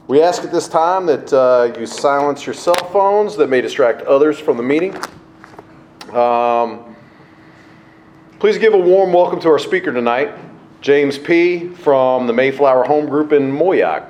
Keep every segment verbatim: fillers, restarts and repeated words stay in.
We ask at this time that uh, you silence your cell phones that may distract others from the meeting. Um, please give a warm welcome to our speaker tonight, James P. from the Mayflower Home Group in Moyock.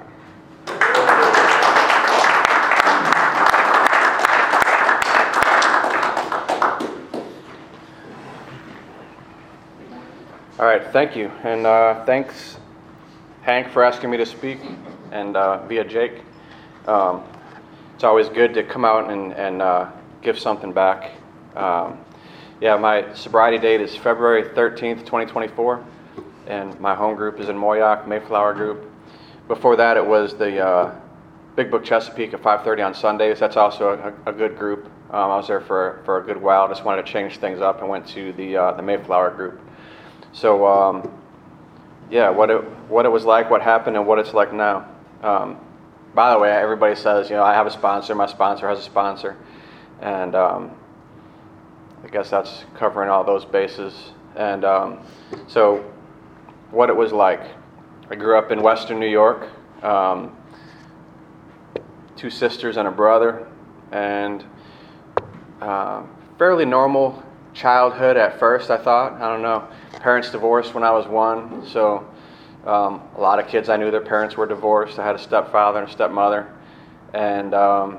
All right, thank you, and uh, thanks, Hank, for asking me to speak, and uh, via Jake. Um, it's always good to come out and, and uh, give something back. Um, yeah, my sobriety date is February thirteenth, twenty twenty-four, and my home group is in Moyock, Mayflower Group. Before that, it was the uh, Big Book Chesapeake at five thirty on Sundays. That's also a, a good group. Um, I was there for, for a good while. Just wanted to change things up and went to the uh, the Mayflower Group. So, um, yeah, what it what it was like, what happened, and what it's like now. Um, by the way, everybody says, you know, I have a sponsor, my sponsor has a sponsor, and um, I guess that's covering all those bases. And um, so, what it was like. I grew up in Western New York, um, two sisters and a brother, and uh, fairly normal childhood at first, I thought. I don't know. Parents divorced when I was one, so um, a lot of kids I knew their parents were divorced. I had a stepfather and a stepmother, and um,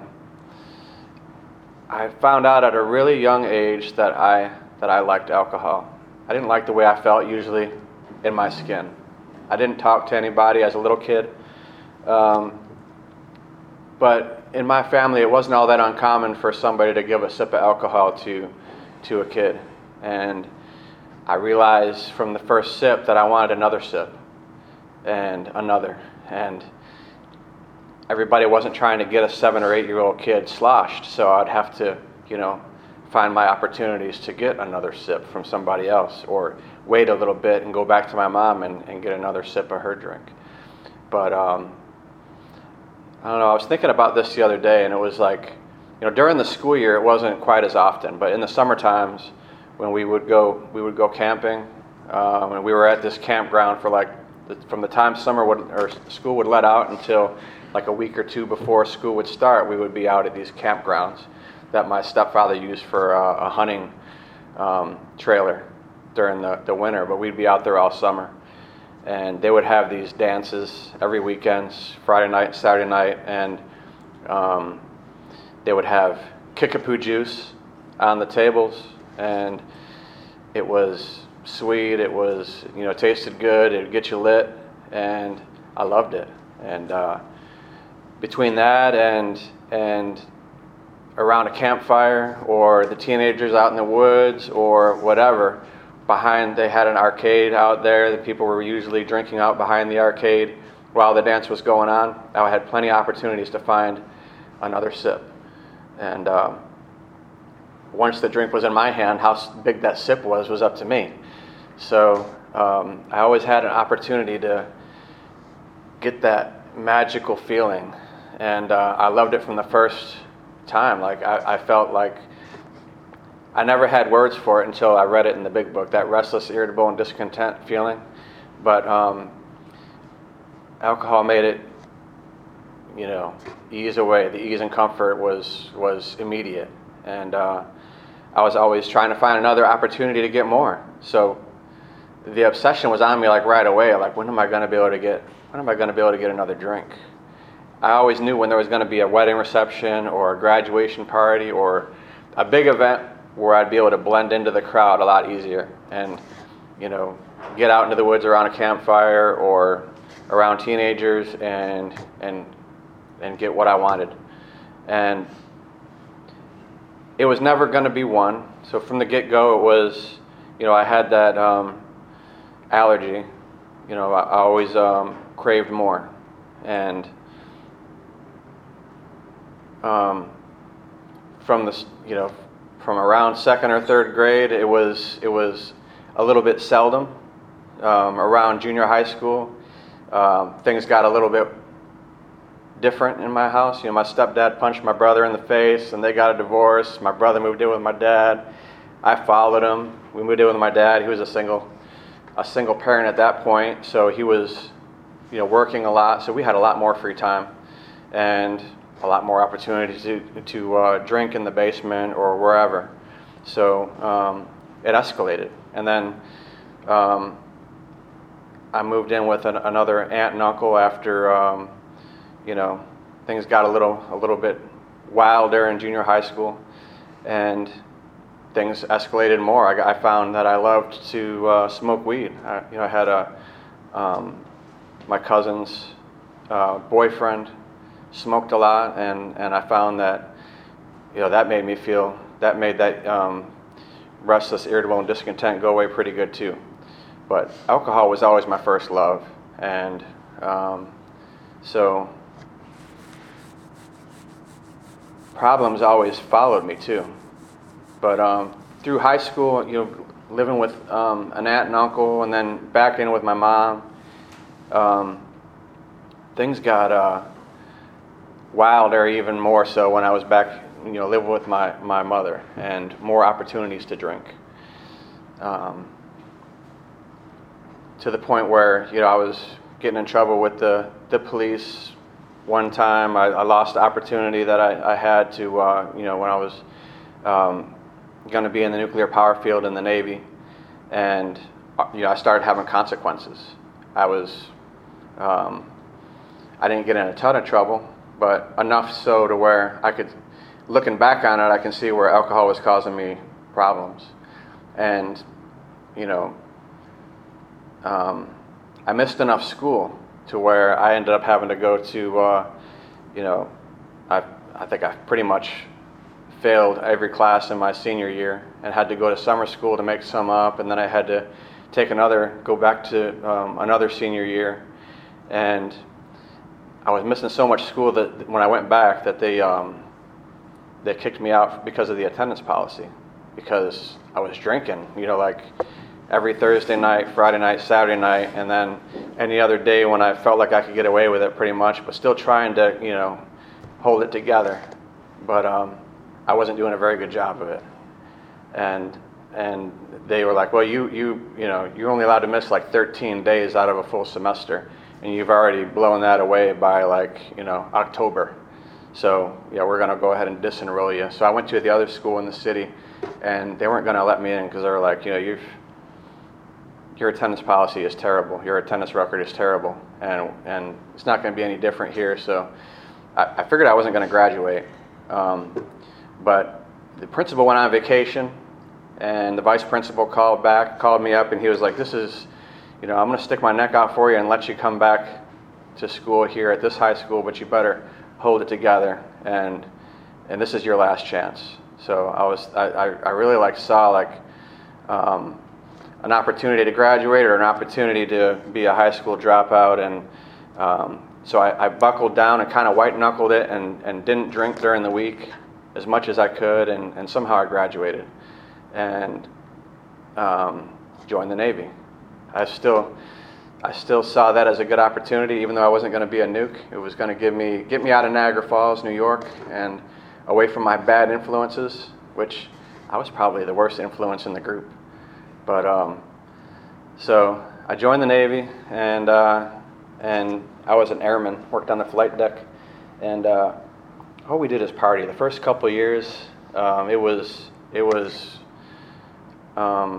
I found out at a really young age that I that I liked alcohol. I didn't like the way I felt usually in my skin. I didn't talk to anybody as a little kid, um, but in my family it wasn't all that uncommon for somebody to give a sip of alcohol to to a kid, and I realized from the first sip that I wanted another sip, and another, and everybody wasn't trying to get a seven or eight year old kid sloshed, so I'd have to, you know, find my opportunities to get another sip from somebody else, or wait a little bit and go back to my mom and, and get another sip of her drink. But um, I don't know, I was thinking about this the other day, and it was like, you know, during the school year it wasn't quite as often, but in the summer times, when we would go, we would go camping, um, and we were at this campground for like, the, from the time summer would, or school would let out until like a week or two before school would start, we would be out at these campgrounds that my stepfather used for uh, a hunting um, trailer during the, the winter, but we'd be out there all summer. And they would have these dances every weekend, Friday night, Saturday night, and um, they would have Kickapoo juice on the tables, and it was sweet, it was, you know, tasted good, it would get you lit, and I loved it. And uh, between that and and around a campfire, or the teenagers out in the woods, or whatever, behind, they had an arcade out there that people were usually drinking out behind the arcade while the dance was going on. I had plenty of opportunities to find another sip. And um, once the drink was in my hand, how big that sip was was up to me. So um, I always had an opportunity to get that magical feeling, and uh, I loved it from the first time. Like I, I felt like I never had words for it until I read it in the Big Book, that restless, irritable, and discontent feeling. But um, alcohol made it, you know, ease away. The ease and comfort was was immediate, and uh, I was always trying to find another opportunity to get more. So the obsession was on me like right away. Like, when am I going to be able to get? When am I going to be able to get another drink? I always knew when there was going to be a wedding reception or a graduation party or a big event where I'd be able to blend into the crowd a lot easier, and, you know, get out into the woods around a campfire or around teenagers and and and get what I wanted. And it was never going to be one. So from the get-go, it was, you know, I had that um, allergy. You know, I, I always um, craved more, and um, from the, you know, from around second or third grade, it was it was a little bit seldom. Um, around junior high school, um, things got a little bit different in my house. You know, my stepdad punched my brother in the face, and they got a divorce. My brother moved in with my dad. I followed him. We moved in with my dad. He was a single, a single parent at that point, so he was, you know, working a lot. So we had a lot more free time. and a lot more opportunities to, to uh, drink in the basement or wherever. So um, it escalated. And then um, I moved in with an, another aunt and uncle after, um, you know, things got a little a little bit wilder in junior high school, and things escalated more. I, I found that I loved to uh, smoke weed. I, you know, I had a um, my cousin's uh, boyfriend smoked a lot, and, and I found that, you know, that made me feel that made that um, restless, irritable, and discontent go away pretty good too. But alcohol was always my first love, and um, so problems always followed me too. But um, through high school, you know, living with um, an aunt and uncle, and then back in with my mom, um, things got uh, wilder even more so when I was back, you know, living with my, my mother, and more opportunities to drink. Um, to the point where, you know, I was getting in trouble with the, the police. One time I, I lost the opportunity that I, I had to, uh, you know, when I was um, going to be in the nuclear power field in the Navy, and, you know, I started having consequences. I was, um, I didn't get in a ton of trouble, but enough so to where I could, looking back on it, I can see where alcohol was causing me problems. And, you know, um, I missed enough school to where I ended up having to go to, uh, you know, I I think I pretty much failed every class in my senior year and had to go to summer school to make some up, and then I had to take another, go back to um, another senior year, and I was missing so much school that when I went back that they um, they kicked me out because of the attendance policy, because I was drinking, you know, like every Thursday night, Friday night, Saturday night, and then any other day when I felt like I could get away with it pretty much, but still trying to, you know, hold it together. But um, I wasn't doing a very good job of it. And and they were like, well, you, you, you know, you're only allowed to miss like thirteen days out of a full semester, and you've already blown that away by like, you know, October. So, yeah, we're going to go ahead and disenroll you. So I went to the other school in the city, and they weren't going to let me in because they were like, you know, you've, your attendance policy is terrible. Your attendance record is terrible, and and it's not going to be any different here. So I, I figured I wasn't going to graduate. Um, but the principal went on vacation, and the vice principal called back, called me up, and he was like, this is, you know, I'm going to stick my neck out for you and let you come back to school here at this high school, but you better hold it together, and and this is your last chance. So I was, I, I, I really like saw like, um, an opportunity to graduate or an opportunity to be a high school dropout, and um, so I, I buckled down and kind of white knuckled it, and, and didn't drink during the week as much as I could, and, and somehow I graduated and um, joined the Navy. I still I still saw that as a good opportunity, even though I wasn't going to be a nuke. It was going to give me get me out of Niagara Falls, New York, and away from my bad influences, which I was probably the worst influence in the group. But um, so I joined the Navy, and uh, and I was an airman, worked on the flight deck, and uh, all we did is party. The first couple of years, um, it was it was um,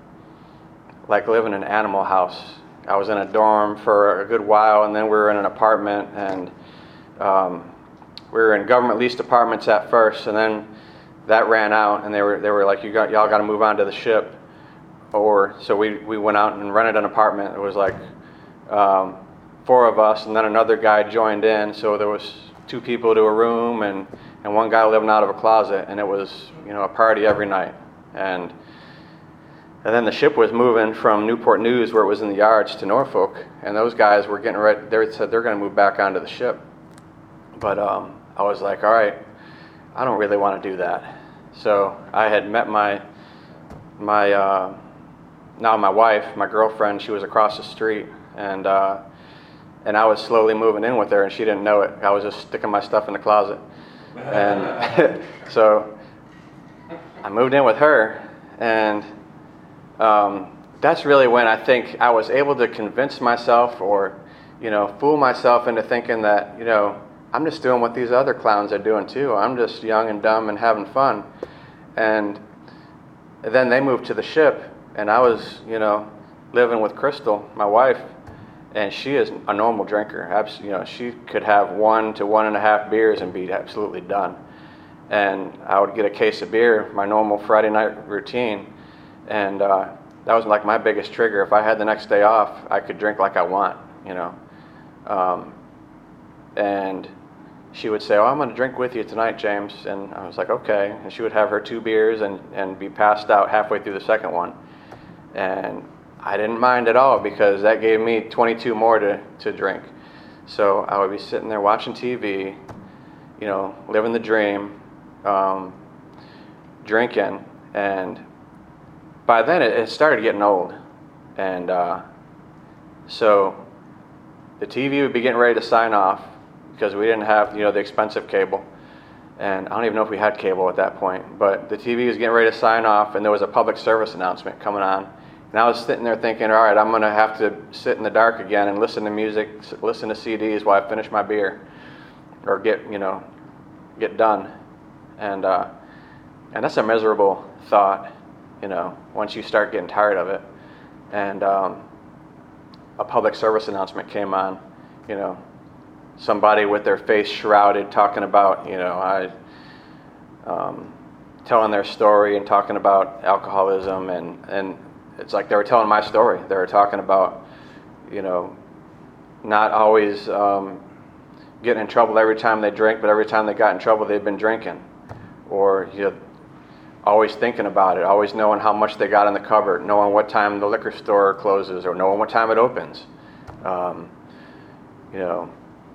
like living in Animal House. I was in a dorm for a good while, and then we were in an apartment, and um, we were in government leased apartments at first, and then that ran out, and they were they were like, you got y'all got to move on to the ship. Or so we, we went out and rented an apartment. It was like um, four of us, and then another guy joined in. So there was two people to a room, and, and one guy living out of a closet. And it was, you know, a party every night. And and then the ship was moving from Newport News, where it was in the yards, to Norfolk. And those guys were getting ready. They said they're going to move back onto the ship. But um, I was like, all right, I don't really want to do that. So I had met my my. Uh, Now my wife, my girlfriend, she was across the street, and uh, and I was slowly moving in with her, and she didn't know it. I was just sticking my stuff in the closet, and so I moved in with her, and um, that's really when I think I was able to convince myself, or you know, fool myself into thinking that, you know, I'm just doing what these other clowns are doing too. I'm just young and dumb and having fun. And then they moved to the ship, and I was, you know, living with Crystal, my wife, and she is a normal drinker. Abs- you know, she could have one to one and a half beers and be absolutely done. And I would get a case of beer, my normal Friday night routine, and uh, that was like my biggest trigger. If I had the next day off, I could drink like I want, you know. Um, and she would say, "Oh, I'm going to drink with you tonight, James." And I was like, "Okay." And she would have her two beers and, and be passed out halfway through the second one. And I didn't mind at all because that gave me twenty-two more to, to drink. So I would be sitting there watching T V, you know, living the dream, um, drinking. And by then it, it started getting old. And uh, so the T V would be getting ready to sign off because we didn't have, you know, the expensive cable. And I don't even know if we had cable at that point. But the T V was getting ready to sign off, and there was a public service announcement coming on. And I was sitting there thinking, all right, I'm going to have to sit in the dark again and listen to music, listen to C Ds while I finish my beer or get, you know, get done. And uh, and that's a miserable thought, you know, once you start getting tired of it. And um, a public service announcement came on, you know, somebody with their face shrouded talking about, you know, I um, telling their story and talking about alcoholism, and, and it's like they were telling my story. They were talking about, you know, not always um, getting in trouble every time they drink, but every time they got in trouble, they've been drinking. Or, you know, always thinking about it, always knowing how much they got in the cupboard, knowing what time the liquor store closes, or knowing what time it opens. Um, you know,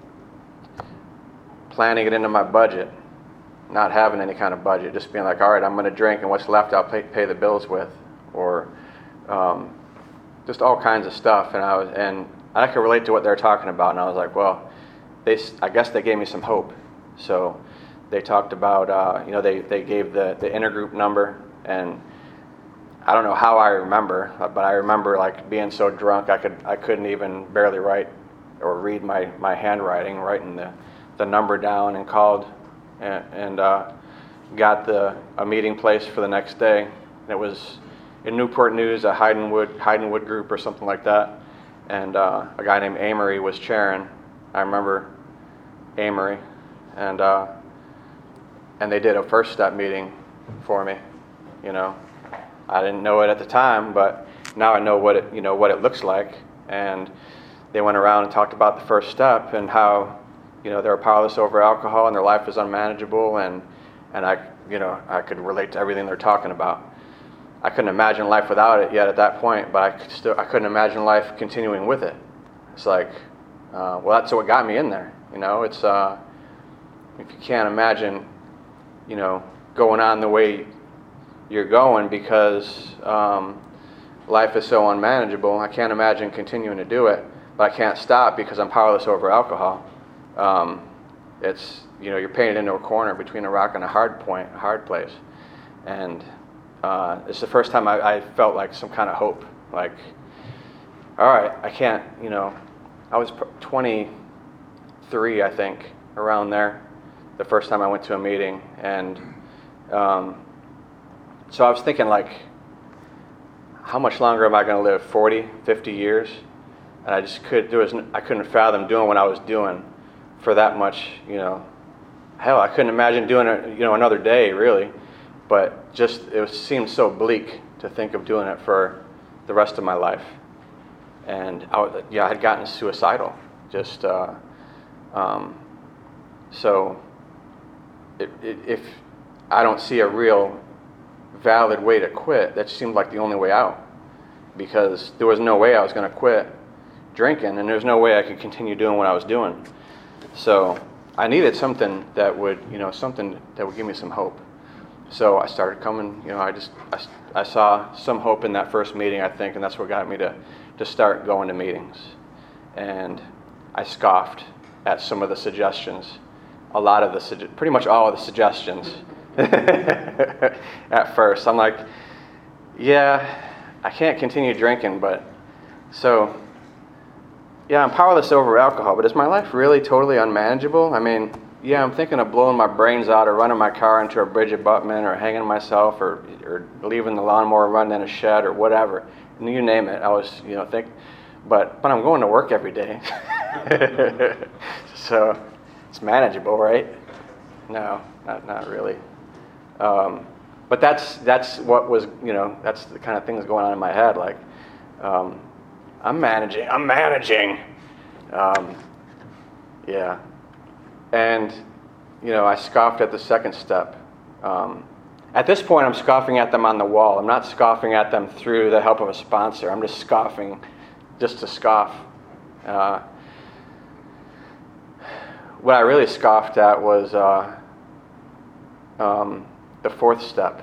planning it into my budget, not having any kind of budget, just being like, all right, I'm going to drink, and what's left I'll pay, pay the bills with, or um, just all kinds of stuff. And I was, and I could relate to what they're talking about, and I was like, well, they, I guess they gave me some hope. So they talked about, uh, you know, they, they gave the, the intergroup number, and I don't know how I remember, but I remember like being so drunk I could I couldn't even barely write or read my, my handwriting, writing the, the number down, and called and, and uh, got the a meeting place for the next day. And it was in Newport News, a Heidenwood Heidenwood group or something like that, and uh, a guy named Amory was chairing. I remember Amory, and uh, and they did a first step meeting for me. You know, I didn't know it at the time, but now I know what it you know what it looks like. And they went around and talked about the first step and how, you know, they were powerless over alcohol and their life was unmanageable, and and I you know I could relate to everything they're talking about. I couldn't imagine life without it yet at that point, but I could still I couldn't imagine life continuing with it. It's like, uh, well, that's what got me in there. You know, it's uh, if you can't imagine, you know, going on the way you're going because um, life is so unmanageable. I can't imagine continuing to do it, but I can't stop because I'm powerless over alcohol. Um, it's, you know, you're painted into a corner between a rock and a hard point, a hard place. And uh, it's the first time I, I felt like some kind of hope. Like, all right, I can't, you know, I was twenty-three, I think, around there, the first time I went to a meeting. And um, so I was thinking, like, how much longer am I going to live? forty, fifty years? And I just could, there was, I couldn't fathom doing what I was doing for that much, you know. Hell, I couldn't imagine doing it, you know, another day, really. But just, it was, seemed so bleak to think of doing it for the rest of my life. And I was, yeah, I had gotten suicidal. Just, uh, um, so it, it, if I don't see a real valid way to quit, that seemed like the only way out. Because there was no way I was going to quit drinking, and there was no way I could continue doing what I was doing. So I needed something that would, you know, something that would give me some hope. So I started coming, you know, I just, I, I saw some hope in that first meeting, I think, and that's what got me to, to start going to meetings. And I scoffed at some of the suggestions, a lot of the, pretty much all of the suggestions at first. I'm like, yeah, I can't continue drinking, but so yeah, I'm powerless over alcohol, but is my life really totally unmanageable? I mean, yeah, I'm thinking of blowing my brains out or running my car into a bridge abutment or hanging myself or, or leaving the lawnmower running in a shed or whatever. You name it. I was, you know, think, but, but I'm going to work every day. So it's manageable, right? No, not, not really. Um, but that's, that's what was, you know, that's the kind of things going on in my head. Like, um, I'm managing, I'm managing. Um, yeah. And, you know, I scoffed at the second step. Um, at this point, I'm scoffing at them on the wall. I'm not scoffing at them through the help of a sponsor. I'm just scoffing just to scoff. Uh, what I really scoffed at was uh, um, the fourth step.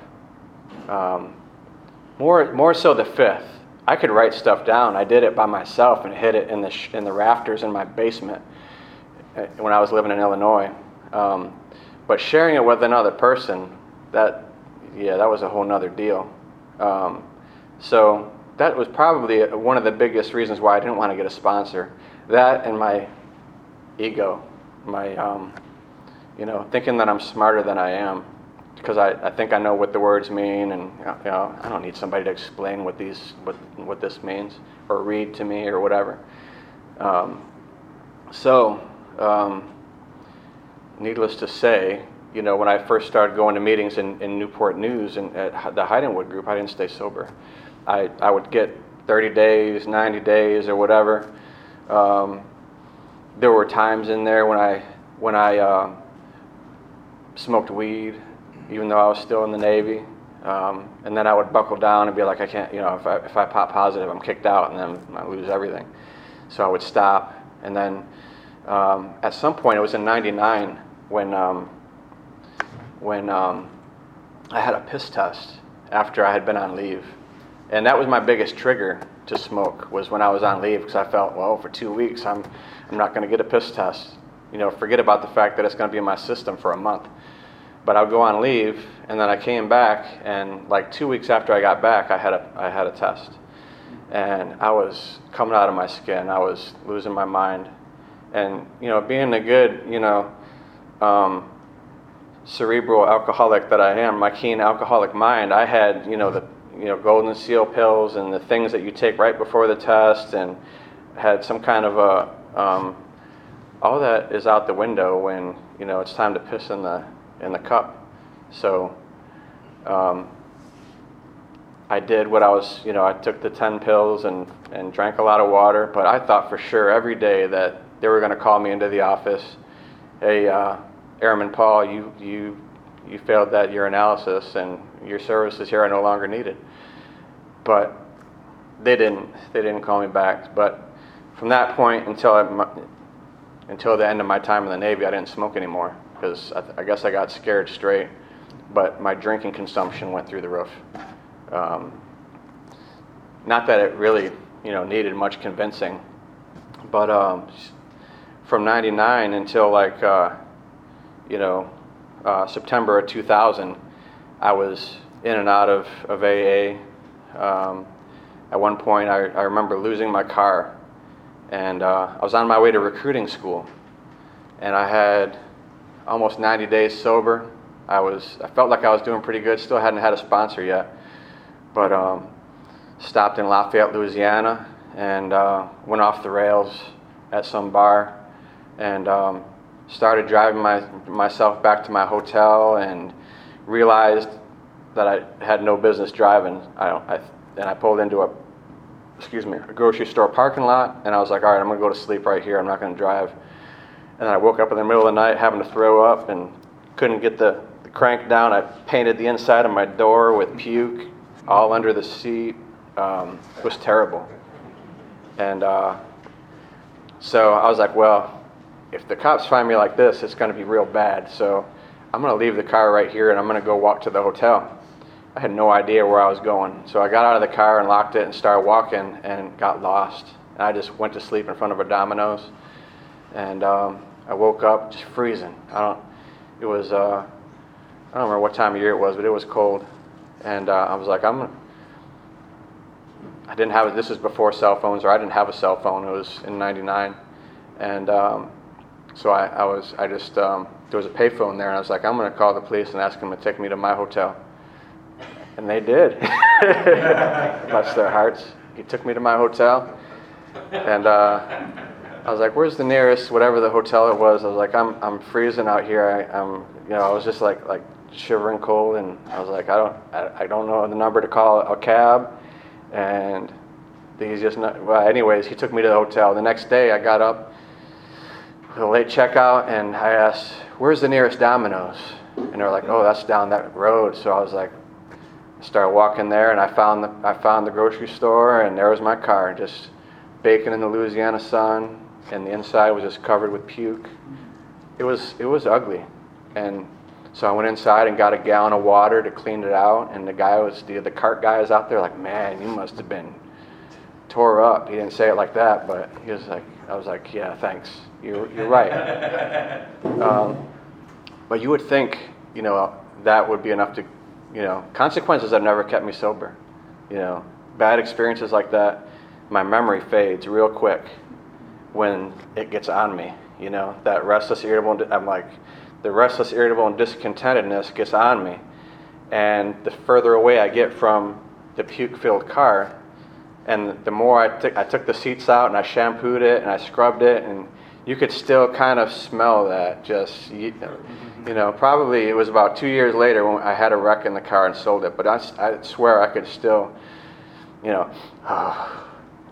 Um, more, more so the fifth. I could write stuff down. I did it by myself and hid it in the sh- in the rafters in my basement when I was living in Illinois. Um, but sharing it with another person, that, yeah, that was a whole nother deal. Um, so that was probably one of the biggest reasons why I didn't want to get a sponsor. That and my ego, my, um, you know, thinking that I'm smarter than I am, because I, I think I know what the words mean, and you know, I don't need somebody to explain what these what what this means or read to me or whatever. Um, so. Um, needless to say, you know, when I first started going to meetings in, in Newport News and at the Heidenwood group, I didn't stay sober. I, I would get thirty days, ninety days, or whatever. Um, there were times in there when I when I uh, smoked weed, even though I was still in the Navy, um, and then I would buckle down and be like, I can't, you know, if I if I pop positive, I'm kicked out, and then I lose everything. So I would stop, and then. Um, at some point, it was in ninety-nine when um, when um, I had a piss test after I had been on leave, and that was my biggest trigger to smoke, was when I was on leave, because I felt, well, for two weeks I'm I'm not going to get a piss test. You know, forget about the fact that it's going to be in my system for a month. But I would go on leave, and then I came back, and like two weeks after I got back, I had a I had a test, and I was coming out of my skin. I was losing my mind. And, you know, being a good, you know, um, cerebral alcoholic that I am, my keen alcoholic mind, I had, you know, the, you know, Golden Seal pills and the things that you take right before the test, and had some kind of a, um, all that is out the window when, you know, it's time to piss in the, in the cup. So, um, I did what I was, you know, I took the ten pills and, and drank a lot of water, but I thought for sure every day that they were going to call me into the office. Hey, uh, Airman Paul, you you you failed that urinalysis, and your services here are no longer needed. But they didn't. They didn't call me back. But from that point until I, until the end of my time in the Navy, I didn't smoke anymore, because I, I guess I got scared straight. But my drinking consumption went through the roof. Um, not that it really, you know, needed much convincing, but. Um, From ninety-nine until like, uh, you know, uh, September of two thousand, I was in and out of, of A A. Um, at one point, I, I remember losing my car, and uh, I was on my way to recruiting school, and I had almost ninety days sober. I was, I felt like I was doing pretty good. Still hadn't had a sponsor yet, but um, stopped in Lafayette, Louisiana, and uh, went off the rails at some bar. And um, started driving my, myself back to my hotel, and realized that I had no business driving. I don't. I, and I pulled into a, excuse me, a grocery store parking lot, and I was like, all right, I'm gonna go to sleep right here. I'm not gonna drive. And then I woke up in the middle of the night having to throw up, and couldn't get the, the crank down. I painted the inside of my door with puke all under the seat. Um, it was terrible. And uh, so I was like, well, if the cops find me like this, it's going to be real bad. So I'm going to leave the car right here, and I'm going to go walk to the hotel. I had no idea where I was going. So I got out of the car and locked it and started walking, and got lost. And I just went to sleep in front of a Domino's. And um, I woke up just freezing. I don't, it was, uh, I don't remember what time of year it was, but it was cold. And uh, I was like, I'm gonna, I didn't have, this was before cell phones, or I didn't have a cell phone. It was in ninety-nine. And um, so I, I was, I just, um, there was a payphone there, and I was like, I'm going to call the police and ask them to take me to my hotel. And they did. Bless their hearts. He took me to my hotel, and uh, I was like, "Where's the nearest, whatever the hotel it was?" I was like, "I'm I'm freezing out here. I, I'm, you know, I was just like like shivering cold, and I was like, I don't I, I don't know the number to call a cab." And he's just not. Well, anyways, he took me to the hotel. The next day, I got up with a late checkout, and I asked, "Where's the nearest Domino's?" And they were like, "Oh, that's down that road." So I was like, I started walking there, and I found the I found the grocery store, and there was my car, just baking in the Louisiana sun, and the inside was just covered with puke. It was it was ugly, and so I went inside and got a gallon of water to clean it out. And the guy was the the cart guy was out there like, "Man, you must have been tore up." He didn't say it like that, but he was like, I was like, "Yeah, thanks. You're you're right." um, but you would think, you know, that would be enough to, you know, consequences have never kept me sober. You know, bad experiences like that, my memory fades real quick when it gets on me. You know, that restless, irritable, I'm like, the restless, irritable, and discontentedness gets on me. And the further away I get from the puke-filled car, and the more I took, I took the seats out and I shampooed it and I scrubbed it, and you could still kind of smell that. Just, you, you know, probably it was about two years later when I had a wreck in the car and sold it. But I, I swear I could still, you know, oh.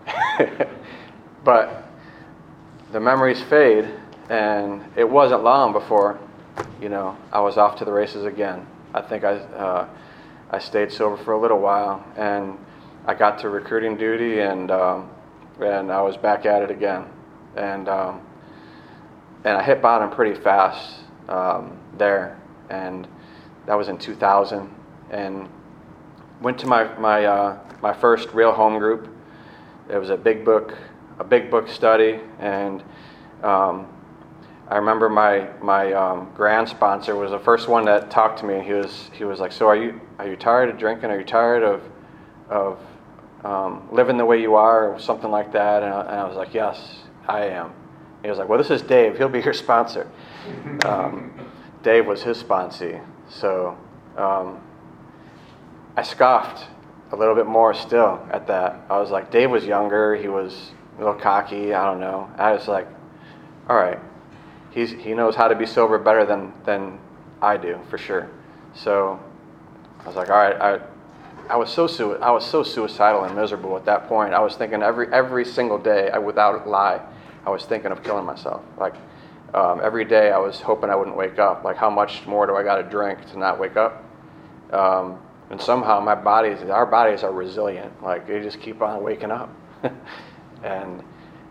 But the memories fade, and it wasn't long before, you know, I was off to the races again. I think I uh, I stayed sober for a little while, and I got to recruiting duty, and um, and I was back at it again, and um, and I hit bottom pretty fast um, there, and that was in two thousand, and went to my my uh, my first real home group. It was a big book, a big book study, and um, I remember my my um, grand sponsor was the first one that talked to me. And he was he was like, "So are you are you tired of drinking? Are you tired of of um, living the way you are, or something like that?" And I, and I was like, "Yes, I am." He was like, "Well, this is Dave. He'll be your sponsor." Um, Dave was his sponsee, so um, I scoffed a little bit more still at that. I was like, Dave was younger. He was a little cocky. I don't know. I was like, all right. He's, he knows how to be sober better than, than I do, for sure. So I was like, all right. I I was so sui- I was so suicidal and miserable at that point. I was thinking every every single day, I, without a lie, I was thinking of killing myself. Like um, every day, I was hoping I wouldn't wake up. Like, how much more do I got to drink to not wake up? Um, and somehow my bodies, our bodies are resilient. Like, they just keep on waking up. And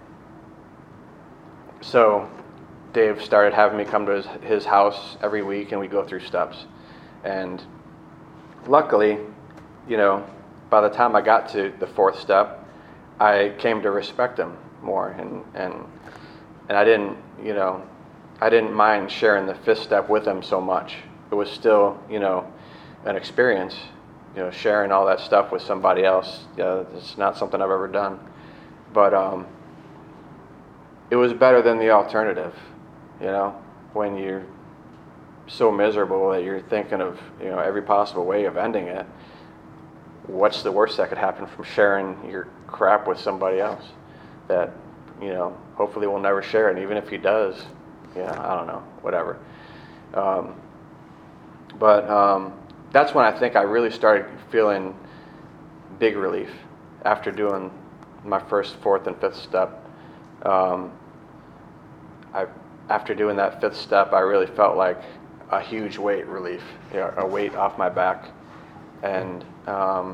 so Dave started having me come to his, his house every week, and we go through steps. And luckily, you know, by the time I got to the fourth step, I came to respect him more, and and and I didn't, you know, I didn't mind sharing the fifth step with him so much. It was still, you know, an experience, you know, sharing all that stuff with somebody else. Yeah, it's not something I've ever done, but um, it was better than the alternative, you know, when you're so miserable that you're thinking of, you know, every possible way of ending it. What's the worst that could happen from sharing your crap with somebody else that, you know, hopefully will never share it? And even if he does, you know, I don't know, whatever. Um, but um, that's when I think I really started feeling big relief after doing my first, fourth, and fifth step. Um, I, after doing that fifth step, I really felt like a huge weight relief, you know, a weight off my back. And um,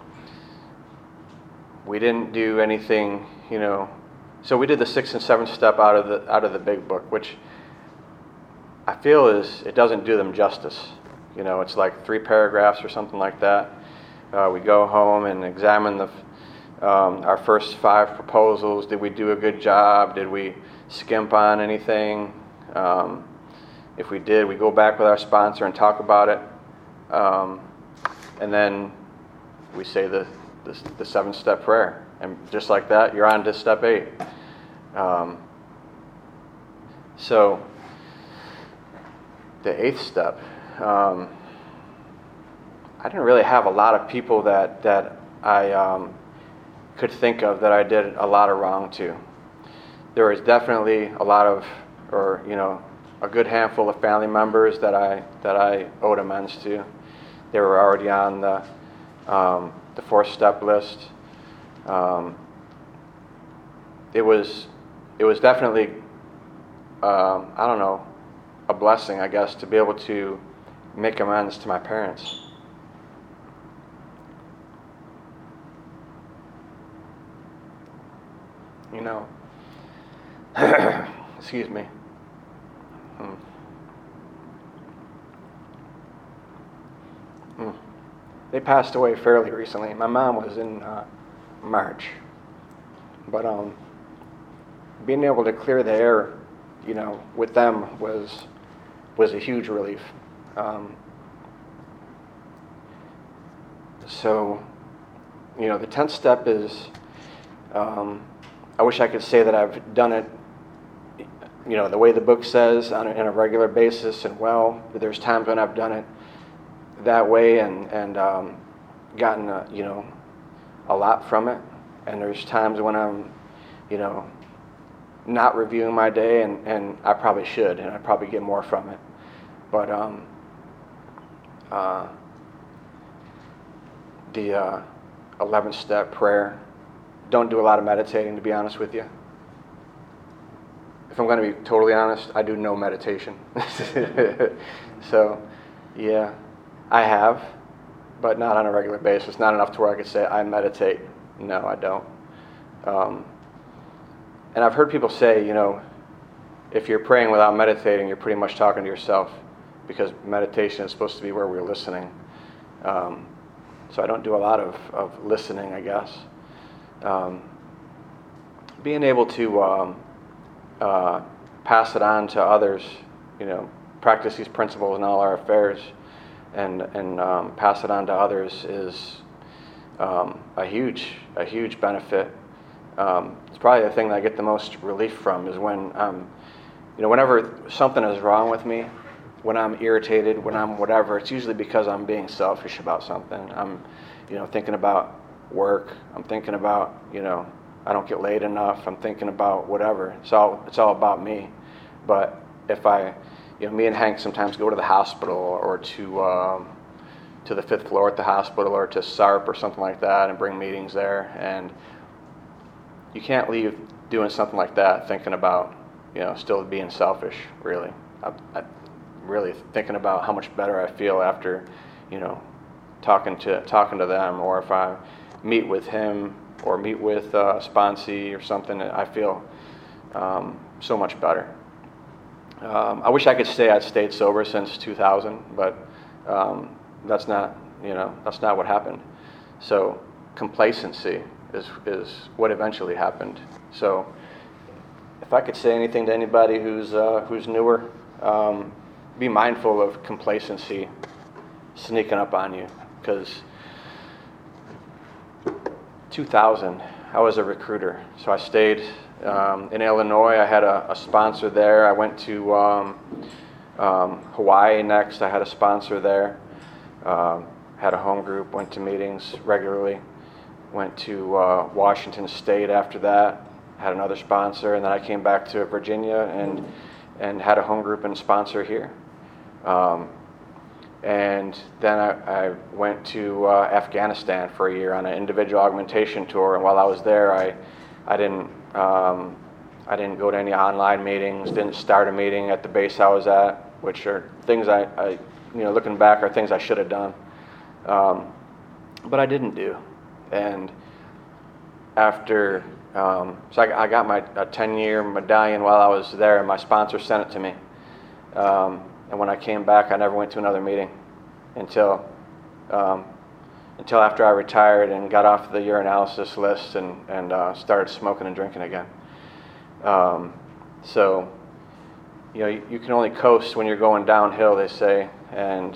we didn't do anything, you know. So we did the sixth and seventh step out of the out of the big book, which I feel is it doesn't do them justice. You know, it's like three paragraphs or something like that. Uh, we go home and examine the um, our first five proposals. Did we do a good job? Did we skimp on anything? Um, if we did, we go back with our sponsor and talk about it. Um, And then we say the the, the seven-step prayer. And just like that, you're on to step eight. Um, so, the eighth step, um, I didn't really have a lot of people that, that I um, could think of that I did a lot of wrong to. There was definitely a lot of, or, you know, a good handful of family members that I that I owed amends to. They were already on the um, the fourth step list. Um, it was it was definitely um, I don't know, a blessing, I guess, to be able to make amends to my parents. You know, excuse me. Hmm. Hmm. They passed away fairly recently. My mom was in uh, March, but um, being able to clear the air, you know, with them was was a huge relief. Um, so, you know, the tenth step is. Um, I wish I could say that I've done it, you know, the way the book says, on a, on a regular basis and well. But there's times when I've done it that way and and um, gotten a, you know, a lot from it. And there's times when I'm, you know, not reviewing my day, and, and I probably should, and I probably get more from it. But um, uh, the uh, eleventh step prayer. Don't do a lot of meditating, to be honest with you. If I'm going to be totally honest, I do no meditation. So, yeah, I have, but not on a regular basis. Not enough to where I could say I meditate. No, I don't. Um, and I've heard people say, you know, if you're praying without meditating, you're pretty much talking to yourself, because meditation is supposed to be where we're listening. Um, so I don't do a lot of, of listening, I guess. Um, being able to um, uh, pass it on to others, you know, practice these principles in all our affairs, and and um, pass it on to others is um, a huge a huge benefit. Um, it's probably the thing that I get the most relief from is when um, you know, whenever something is wrong with me, when I'm irritated, when I'm whatever, it's usually because I'm being selfish about something. I'm, you know, thinking about work. I'm thinking about, you know, I don't get laid enough. I'm thinking about whatever. It's all it's all about me. But if I, you know, me and Hank sometimes go to the hospital or to um, to the fifth floor at the hospital or to S A R P or something like that and bring meetings there. And you can't leave doing something like that thinking about, you know, still being selfish, really. I, I really thinking about how much better I feel after, you know, talking to talking to them, or if I meet with him or meet with a sponsee or something, I feel um, so much better. Um, I wish I could say I'd stayed sober since two thousand, but um, that's not, you know, that's not what happened. So complacency is is what eventually happened. So if I could say anything to anybody who's uh, who's newer, um, be mindful of complacency sneaking up on you, because two thousand, I was a recruiter. So I stayed um, in Illinois. I had a, a sponsor there. I went to um, um, Hawaii next. I had a sponsor there. Um, had a home group, went to meetings regularly. Went to uh, Washington State after that. Had another sponsor, and then I came back to Virginia and and had a home group and sponsor here. Um, and then I, I went to uh, Afghanistan for a year on an individual augmentation tour. And while I was there, I I didn't um, I didn't go to any online meetings. Didn't start a meeting at the base I was at, which are things I, I you know, looking back, are things I should have done, um, but I didn't do. And after Um, so I, I got my a ten-year medallion while I was there, and my sponsor sent it to me. Um, and when I came back, I never went to another meeting until um, until after I retired and got off the urinalysis list and and uh, started smoking and drinking again. Um, so, you know, you, you can only coast when you're going downhill, they say, and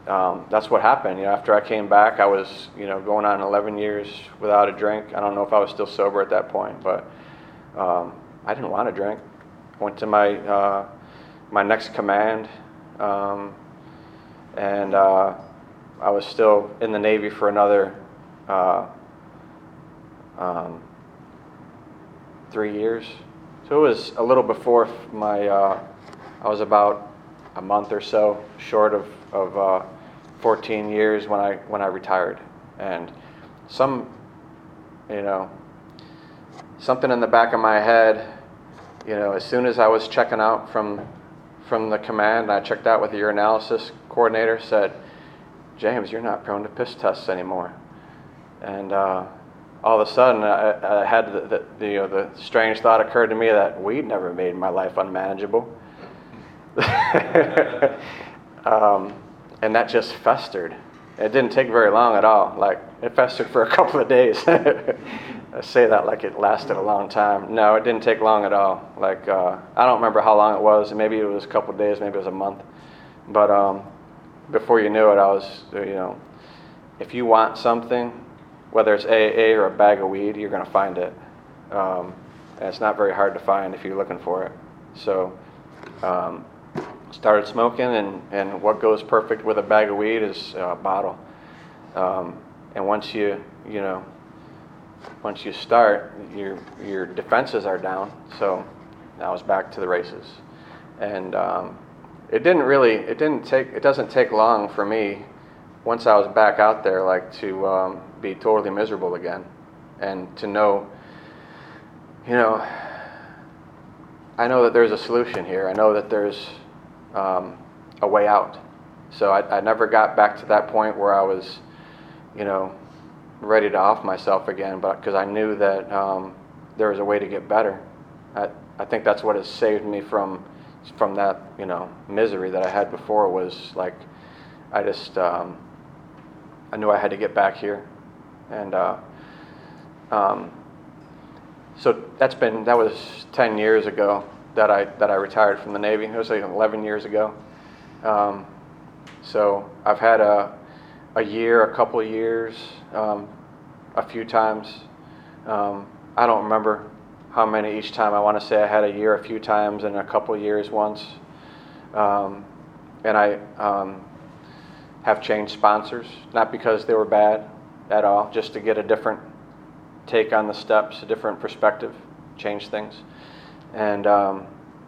um, that's what happened. You know, after I came back, I was, you know, going on eleven years without a drink. I don't know if I was still sober at that point, but um, I didn't want to drink. Went to my uh, my next command, um, and uh, I was still in the Navy for another uh, um, three years. So it was a little before my. Uh, I was about a month or so short of of uh, fourteen years when I when I retired, and some, you know, something in the back of my head, you know, as soon as I was checking out from from the command, I checked out with the urinalysis coordinator, said, "James, you're not prone to piss tests anymore." And uh, all of a sudden, I, I had the, the, the, you know, the strange thought occurred to me that weed never made my life unmanageable. um, and that just festered. It didn't take very long at all. Like, it festered for a couple of days. I say that like it lasted a long time. No, it didn't take long at all. Like, uh, I don't remember how long it was. Maybe it was a couple of days, maybe it was a month. But um, before you knew it, I was, you know, if you want something, whether it's A A or a bag of weed, you're going to find it. Um, and it's not very hard to find if you're looking for it. So, um, started smoking, and, and what goes perfect with a bag of weed is a bottle. Um, and once you, you know, once you start, your your defenses are down. So now it's back to the races. And um, it didn't really, it didn't take, it doesn't take long for me, once I was back out there, like to um, be totally miserable again, and to know, you know, I know that there's a solution here. I know that there's um, a way out. So I, I never got back to that point where I was, you know, ready to off myself again, but because I knew that um, there was a way to get better. I, I think that's what has saved me from from that, you know, misery that I had before. Was like, I just um, I knew I had to get back here, and uh, um, so that's been that was ten years ago that I that I retired from the Navy. It was like eleven years ago. Um, so I've had a a year, a couple of years, um, a few times. Um, I don't remember how many each time. I want to say I had a year a few times and a couple of years once. Um, and I um, have changed sponsors, not because they were bad at all, just to get a different take on the steps, a different perspective, change things. And um,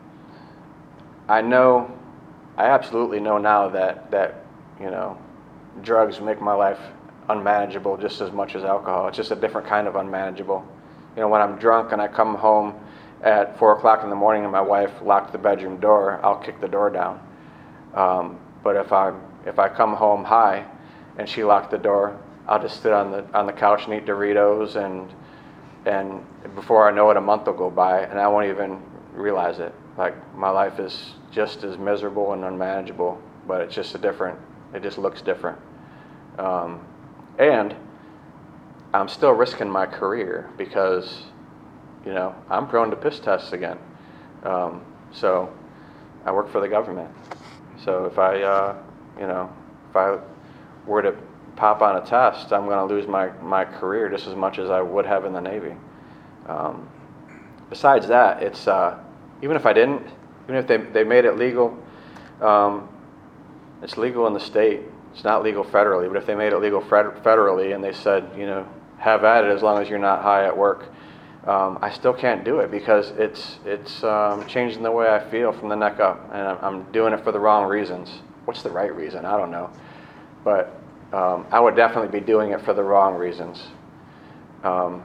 I know, I absolutely know now that, that, you know, drugs make my life unmanageable just as much as alcohol. It's just a different kind of unmanageable. You know, when I'm drunk and I come home at four o'clock in the morning and my wife locked the bedroom door, I'll kick the door down. Um, but if I if I come home high and she locked the door, I'll just sit on the on the couch and eat Doritos, and and before I know it, a month will go by and I won't even realize it. Like, my life is just as miserable and unmanageable, but it's just a different. It just looks different. Um, and I'm still risking my career because, you know, I'm prone to piss tests again. Um, so I work for the government. So if I, uh, you know, if I were to pop on a test, I'm going to lose my, my career just as much as I would have in the Navy. Um, besides that, it's, uh, even if I didn't, even if they, they made it legal, um, it's legal in the state. It's not legal federally, but if they made it legal federally and they said, you know, have at it as long as you're not high at work, um, I still can't do it because it's it's um, changing the way I feel from the neck up, and I'm, I'm doing it for the wrong reasons. What's the right reason? I don't know, but um, I would definitely be doing it for the wrong reasons. Um,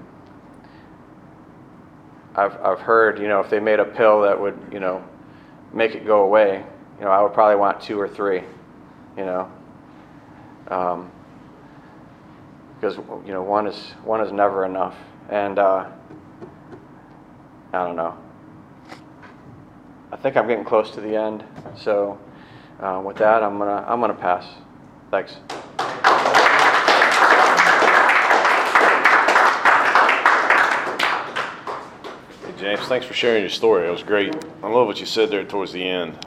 I've I've heard, you know, if they made a pill that would, you know, make it go away, you know, I would probably want two or three. You know, um, because, you know, one is one is never enough, and uh, I don't know. I think I'm getting close to the end, so uh, with that, I'm gonna I'm gonna pass. Thanks. Hey, James, thanks for sharing your story. It was great. I love what you said there towards the end.